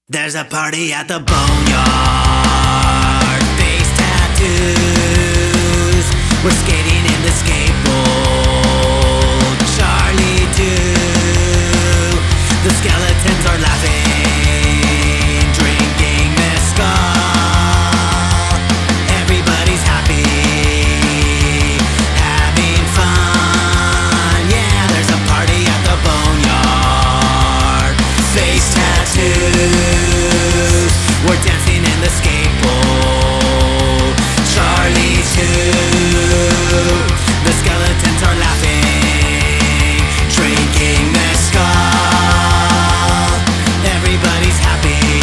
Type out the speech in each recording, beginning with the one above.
There's a party at the Boneyard. Face tattoos. We're skating in the skateboard. Charlie too. The skeletons are laughing, drinking mezcal. Everybody's happy, having fun. Yeah, there's a party at the Boneyard. Face tattoos. We're dancing in the skateboard. Charlie too. The skeletons are laughing, drinking mezcal. Everybody's happy,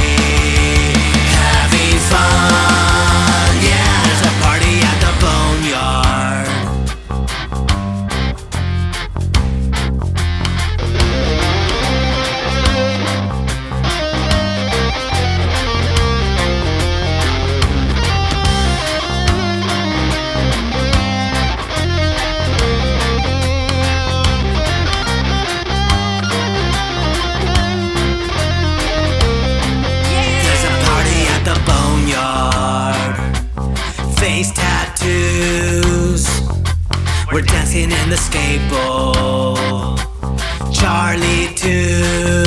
having fun. Yeah, there's a party at the Boneyard. Face tattoos. We're dancing in the skateboard. Charlie too.